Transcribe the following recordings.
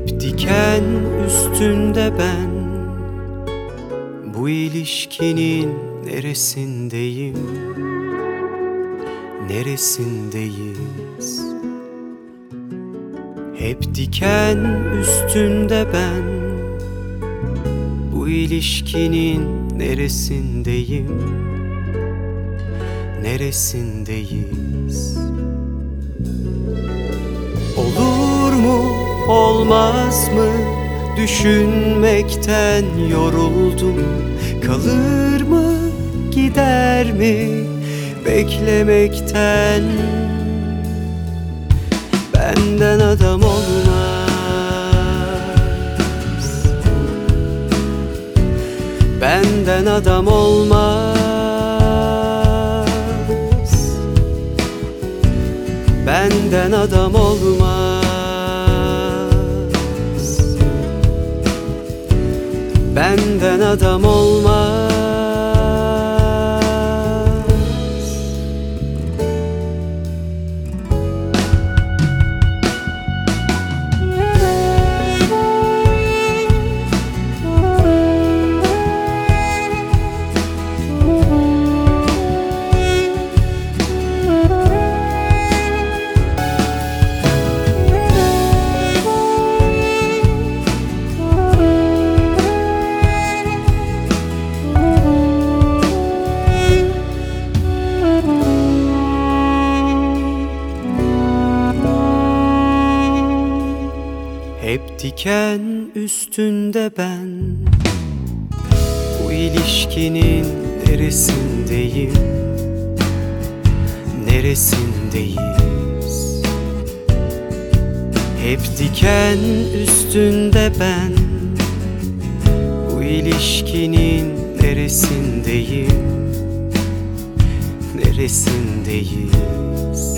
Hep diken üstünde ben, bu ilişkinin neresindeyim, neresindeyiz? Hep diken üstünde ben, bu ilişkinin neresindeyim, neresindeyiz? Olur mu, olmaz mı? Düşünmekten yoruldum. Kalır mı, gider mi? Beklemekten. Benden adam olmaz, benden adam olmaz, benden adam olmaz, benden adam olmaz. Hep diken üstünde ben, bu ilişkinin neresindeyim, neresindeyiz? Hep diken üstünde ben, bu ilişkinin neresindeyim, neresindeyiz?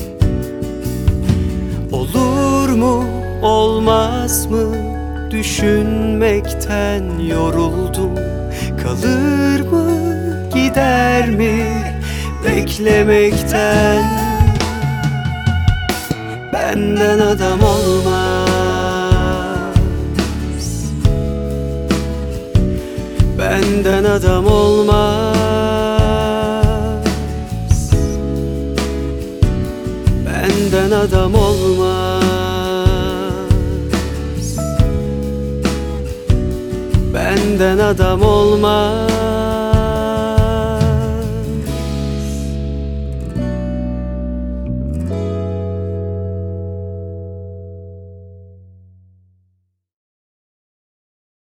Olur mu, olmaz mı? Düşünmekten yoruldum. Kalır mı, gider mi? Beklemekten. Benden adam olmaz, benden adam olmaz, benden adam olmaz, benden adam olmaz.